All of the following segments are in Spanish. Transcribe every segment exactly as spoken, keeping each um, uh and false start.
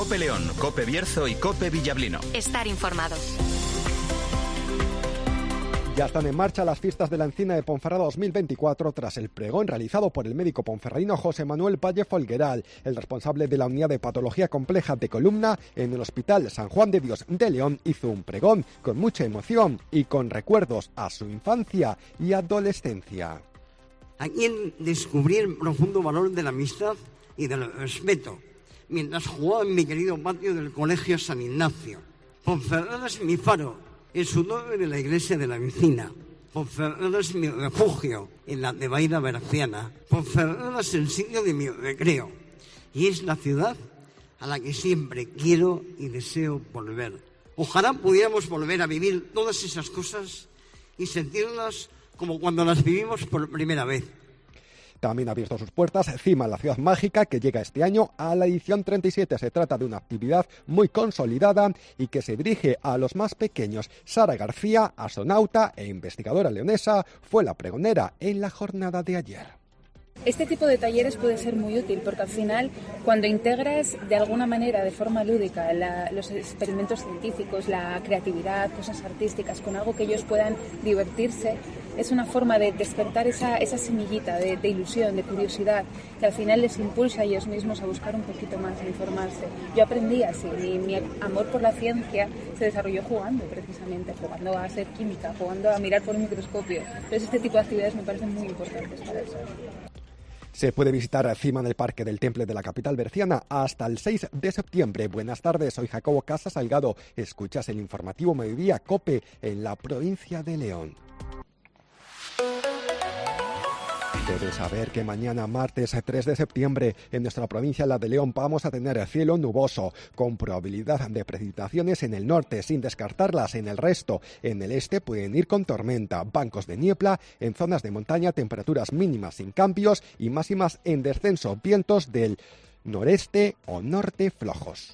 COPE León, COPE Bierzo y COPE Villablino. Estar informado. Ya están en marcha las fiestas de la Encina de Ponferrada dos mil veinticuatro tras el pregón realizado por el médico ponferradino José Manuel Valle Folgueral. El responsable de la unidad de patología compleja de columna en el Hospital San Juan de Dios de León hizo un pregón con mucha emoción y con recuerdos a su infancia y adolescencia. Aquí descubrí el profundo valor de la amistad y del respeto mientras jugaba en mi querido patio del Colegio San Ignacio. Ponferrada es mi faro, el sudor de la iglesia de la Encina. Ponferrada es mi refugio en la Tebaida Berciana. Ponferrada es el sitio de mi recreo y es la ciudad a la que siempre quiero y deseo volver. Ojalá pudiéramos volver a vivir todas esas cosas y sentirlas como cuando las vivimos por primera vez. También ha abierto sus puertas Cima, la ciudad mágica, que llega este año a la edición treinta y siete. Se trata de una actividad muy consolidada y que se dirige a los más pequeños. Sara García, astronauta e investigadora leonesa, fue la pregonera en la jornada de ayer. Este tipo de talleres puede ser muy útil porque al final, cuando integras de alguna manera, de forma lúdica, la, los experimentos científicos, la creatividad, cosas artísticas, con algo que ellos puedan divertirse, es una forma de despertar esa, esa semillita de, de ilusión, de curiosidad, que al final les impulsa a ellos mismos a buscar un poquito más, a informarse. Yo aprendí así, mi, mi amor por la ciencia se desarrolló jugando, precisamente, jugando a hacer química, jugando a mirar por un microscopio. Entonces este tipo de actividades me parecen muy importantes para eso. Se puede visitar Cima en el Parque del Temple de la capital berciana hasta el seis de septiembre. Buenas tardes, soy Jacobo Casa Salgado. Escuchas el informativo Mediodía COPE en la provincia de León. Debes saber que mañana, martes tres de septiembre, en nuestra provincia, la de León, vamos a tener cielo nuboso, con probabilidad de precipitaciones en el norte, sin descartarlas en el resto. En el este pueden ir con tormenta, bancos de niebla, en zonas de montaña temperaturas mínimas sin cambios y máximas en descenso, vientos del noreste o norte flojos.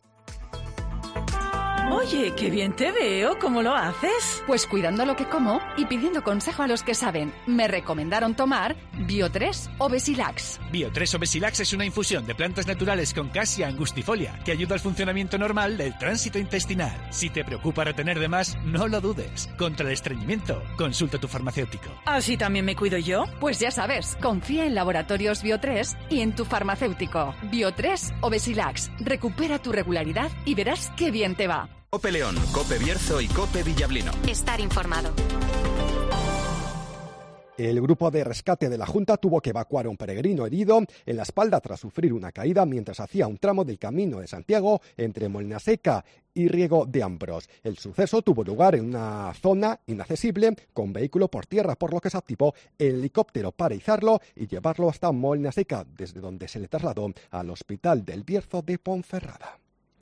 Oye, qué bien te veo, ¿cómo lo haces? Pues cuidando lo que como y pidiendo consejo a los que saben. Me recomendaron tomar Bio tres o Besilax. Bio tres o Besilax es una infusión de plantas naturales con Cassia angustifolia que ayuda al funcionamiento normal del tránsito intestinal. Si te preocupa retener de más, no lo dudes. Contra el estreñimiento, consulta a tu farmacéutico. ¿Así también me cuido yo? Pues ya sabes, confía en Laboratorios Bio tres y en tu farmacéutico. Bio tres o Besilax. Recupera tu regularidad y verás qué bien te va. COPE León, COPE Bierzo y COPE Villablino. Estar informado. El grupo de rescate de la Junta tuvo que evacuar a un peregrino herido en la espalda tras sufrir una caída mientras hacía un tramo del Camino de Santiago entre Molinaseca y Riego de Ambros. El suceso tuvo lugar en una zona inaccesible con vehículo por tierra, por lo que se activó el helicóptero para izarlo y llevarlo hasta Molinaseca, desde donde se le trasladó al Hospital del Bierzo de Ponferrada.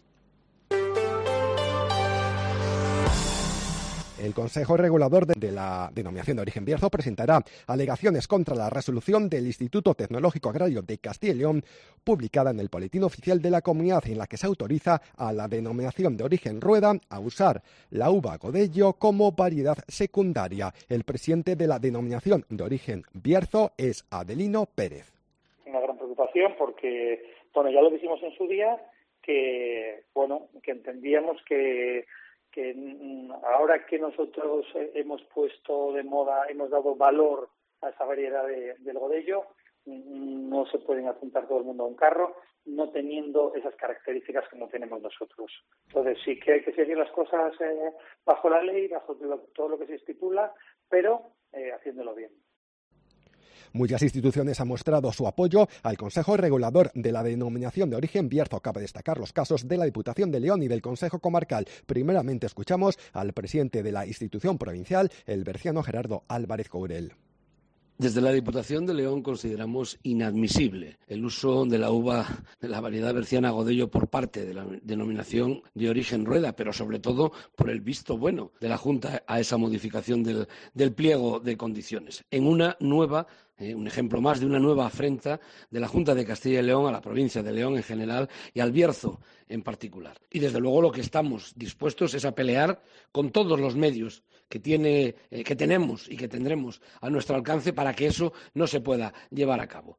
El Consejo Regulador de la Denominación de Origen Bierzo presentará alegaciones contra la resolución del Instituto Tecnológico Agrario de Castilla y León, publicada en el Boletín Oficial de la Comunidad, en la que se autoriza a la Denominación de Origen Rueda a usar la uva Godello como variedad secundaria. El presidente de la Denominación de Origen Bierzo es Adelino Pérez. Una gran preocupación porque, bueno, ya lo dijimos en su día, que, bueno, que entendíamos que que ahora que nosotros hemos puesto de moda, hemos dado valor a esa variedad de, del Godello, no se pueden apuntar todo el mundo a un carro no teniendo esas características como tenemos nosotros. Entonces sí que hay que seguir las cosas eh, bajo la ley, bajo todo lo que se estipula, pero eh, haciéndolo bien. Muchas instituciones han mostrado su apoyo al Consejo Regulador de la Denominación de Origen Bierzo. Cabe destacar los casos de la Diputación de León y del Consejo Comarcal. Primeramente escuchamos al presidente de la institución provincial, el berciano Gerardo Álvarez Courel. Desde la Diputación de León consideramos inadmisible el uso de la uva de la variedad berciana Godello por parte de la Denominación de Origen Rueda, pero sobre todo por el visto bueno de la Junta a esa modificación del, del pliego de condiciones. En una nueva, eh, un ejemplo más de una nueva afrenta de la Junta de Castilla y León a la provincia de León en general y al Bierzo en particular. Y desde luego lo que estamos dispuestos es a pelear con todos los medios que tiene, eh, que tenemos y que tendremos a nuestro alcance para que eso no se pueda llevar a cabo.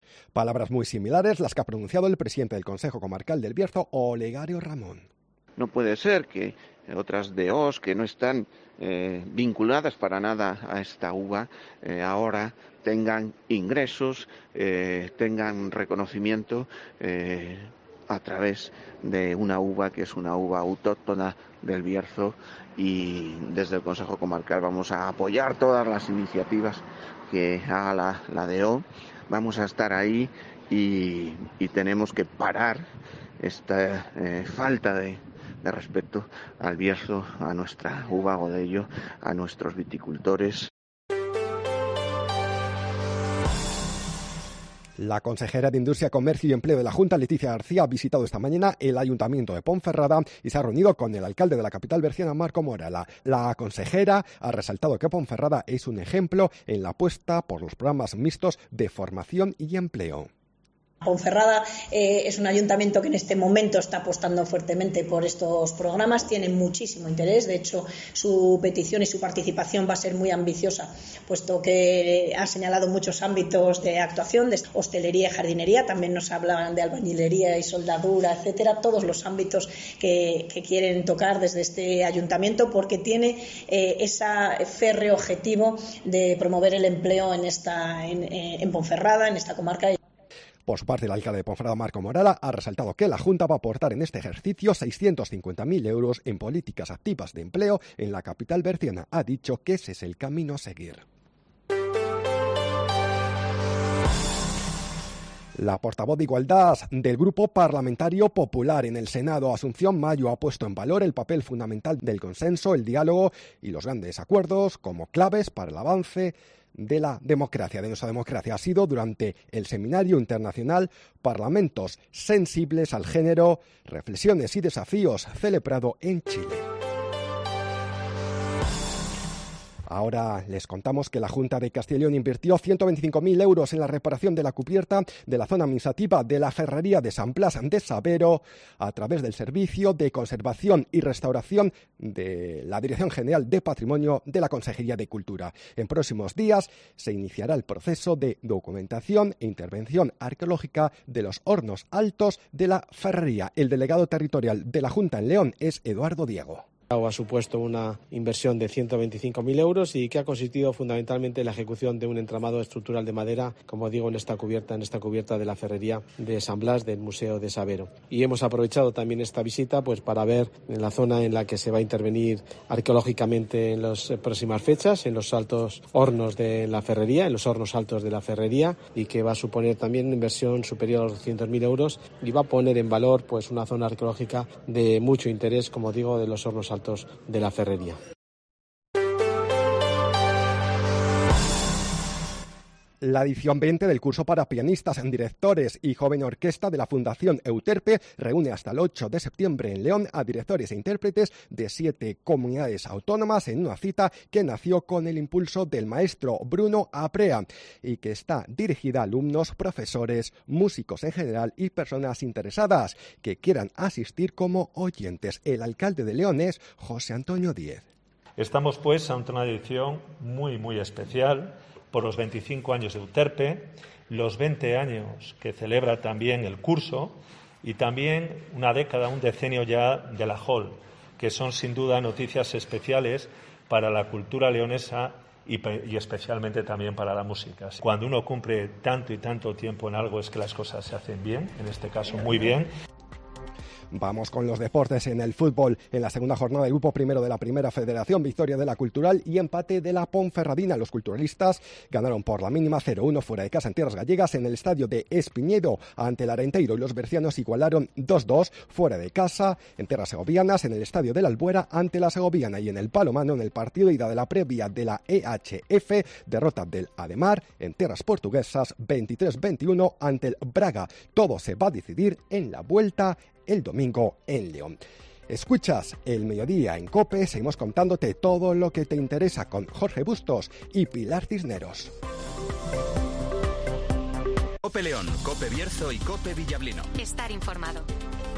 Palabras muy similares las que ha pronunciado el presidente del Consejo Comarcal del Bierzo, Olegario Ramón. No puede ser que otras D Os que no están eh, vinculadas para nada a esta uva eh, ahora tengan ingresos, eh, tengan reconocimiento eh, a través de una uva que es una uva autóctona del Bierzo, y desde el Consejo Comarcal vamos a apoyar todas las iniciativas que haga la, la D O. Vamos a estar ahí y, y tenemos que parar esta eh, falta de, de respeto al Bierzo, a nuestra uva Godello, a nuestros viticultores. La consejera de Industria, Comercio y Empleo de la Junta, Leticia García, ha visitado esta mañana el Ayuntamiento de Ponferrada y se ha reunido con el alcalde de la capital berciana, Marco Morala. La consejera ha resaltado que Ponferrada es un ejemplo en la apuesta por los programas mixtos de formación y empleo. Ponferrada eh, es un ayuntamiento que en este momento está apostando fuertemente por estos programas, tiene muchísimo interés, de hecho su petición y su participación va a ser muy ambiciosa, puesto que ha señalado muchos ámbitos de actuación, de hostelería y jardinería, también nos hablan de albañilería y soldadura, etcétera, todos los ámbitos que, que quieren tocar desde este ayuntamiento, porque tiene eh, ese férreo objetivo de promover el empleo en, esta, en, en Ponferrada, en esta comarca. Por su parte, el alcalde de Ponferrada, Marco Morala, ha resaltado que la Junta va a aportar en este ejercicio seiscientos cincuenta mil euros en políticas activas de empleo en la capital berciana. Ha dicho que ese es el camino a seguir. La portavoz de Igualdad del Grupo Parlamentario Popular en el Senado, Asunción Mayo, ha puesto en valor el papel fundamental del consenso, el diálogo y los grandes acuerdos como claves para el avance de la democracia, de nuestra democracia. Ha sido durante el Seminario Internacional Parlamentos Sensibles al Género, Reflexiones y Desafíos, celebrado en Chile. Ahora les contamos que la Junta de Castilla y León invirtió ciento veinticinco mil euros en la reparación de la cubierta de la zona administrativa de la Ferrería de San Blas de Sabero a través del Servicio de Conservación y Restauración de la Dirección General de Patrimonio de la Consejería de Cultura. En próximos días se iniciará el proceso de documentación e intervención arqueológica de los hornos altos de la Ferrería. El delegado territorial de la Junta en León es Eduardo Diego. Ha supuesto una inversión de ciento veinticinco mil euros y que ha consistido fundamentalmente en la ejecución de un entramado estructural de madera, como digo, en esta cubierta, en esta cubierta de la Ferrería de San Blas del Museo de Sabero. Y hemos aprovechado también esta visita pues para ver en la zona en la que se va a intervenir arqueológicamente en las próximas fechas, en los altos hornos de la Ferrería, en los hornos altos de la Ferrería, y que va a suponer también una inversión superior a los doscientos mil euros y va a poner en valor pues una zona arqueológica de mucho interés, como digo, de los hornos altos de la Ferrería. La edición veinte del curso para pianistas, directores y joven orquesta de la Fundación Euterpe reúne hasta el ocho de septiembre en León a directores e intérpretes de siete comunidades autónomas en una cita que nació con el impulso del maestro Bruno Aprea y que está dirigida a alumnos, profesores, músicos en general y personas interesadas que quieran asistir como oyentes. El alcalde de León es José Antonio Díez. Estamos pues ante una edición muy, muy especial por los veinticinco años de Euterpe, los veinte años que celebra también el curso y también una década, un decenio ya de la Hall, que son sin duda noticias especiales para la cultura leonesa y, y especialmente también para la música. Cuando uno cumple tanto y tanto tiempo en algo es que las cosas se hacen bien, en este caso muy bien. Vamos con los deportes en el fútbol. En la segunda jornada del grupo primero de la Primera Federación, victoria de la Cultural y empate de la Ponferradina. Los culturalistas ganaron por la mínima cero uno fuera de casa en tierras gallegas en el estadio de Espiñedo ante el Arenteiro, y los bercianos igualaron dos dos fuera de casa en tierras segovianas en el estadio de la Albuera ante la Segoviana, y en el Palomano en el partido de ida de la previa de la E H F, derrota del Ademar en tierras portuguesas veintitrés veintiuno ante el Braga. Todo se va a decidir en la vuelta el domingo en León. Escuchas El Mediodía en COPE, seguimos contándote todo lo que te interesa con Jorge Bustos y Pilar Cisneros. COPE León, COPE Bierzo y COPE Villablino. Estar informado.